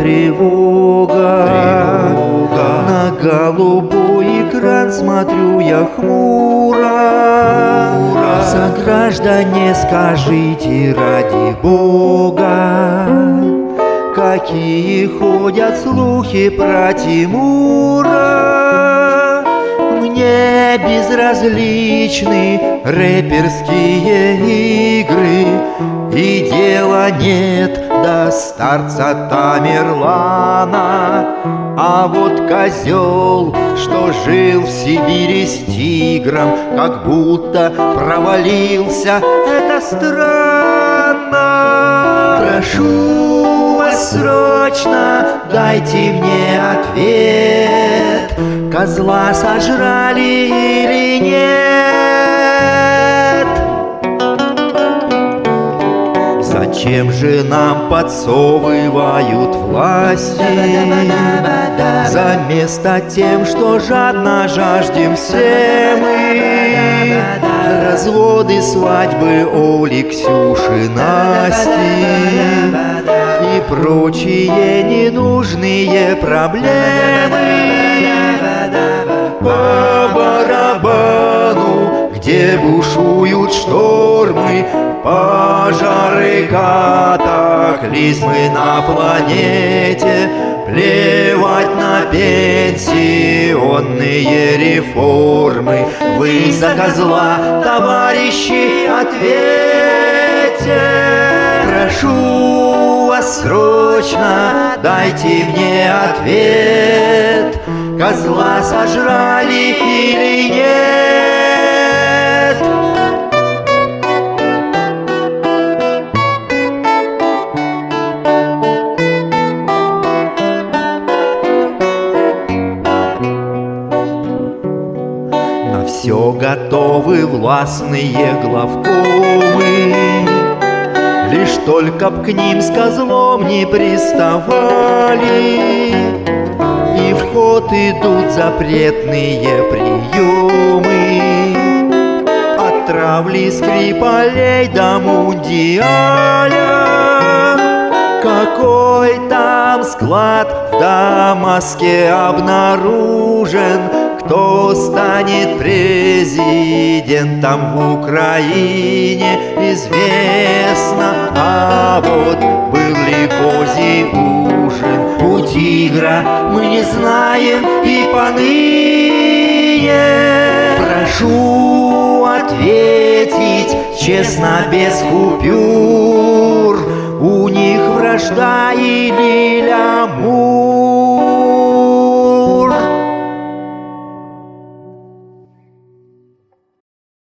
тревога. На голубой экран смотрю я хмуро. Сограждане, скажите ради Бога, какие ходят слухи про Тимура? Мне безразличны рэперские игры, и дела нет до старца Тамерлана. А вот козел, что жил в Сибири с тигром, как будто провалился, это странно. Прошу вас срочно, дайте мне ответ, козла сожрали или нет? Зачем же нам подсовывают власти за место тем, что жадно жаждем все мы? Разводы, свадьбы Оли, Ксюши, Насти и прочие ненужные проблемы. По барабану, где бушуют штормы, пожары, катаклизмы на планете, плевать на пенсионные реформы. Вы за козла, товарищи, ответьте. Прошу вас срочно, дайте мне ответ, козла сожрали или нет? На все готовы властные главкомы, лишь только б к ним с козлом не приставали. И в ход идут запретные приемы, от травли Скрипалей до Мундиаля. Какой там склад в Дамаске обнаружен? Кто станет президентом в Украине, известно. А вот был ли козий ужин у тигра, мы не знаем и поныне. Прошу ответить честно, без купюр, у них вражда или ля?